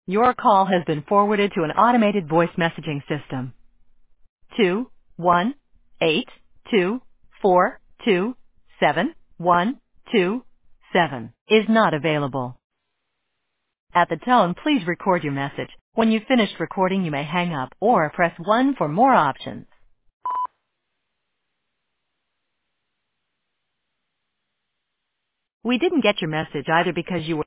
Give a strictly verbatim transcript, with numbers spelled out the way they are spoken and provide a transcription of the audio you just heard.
Your call has been forwarded to an automated voice messaging system. Two one eight two four two seven one two seven is not available. At the tone, please record your message. When you've finished recording, you may hang up or press one for more options. We didn't get your message either because you were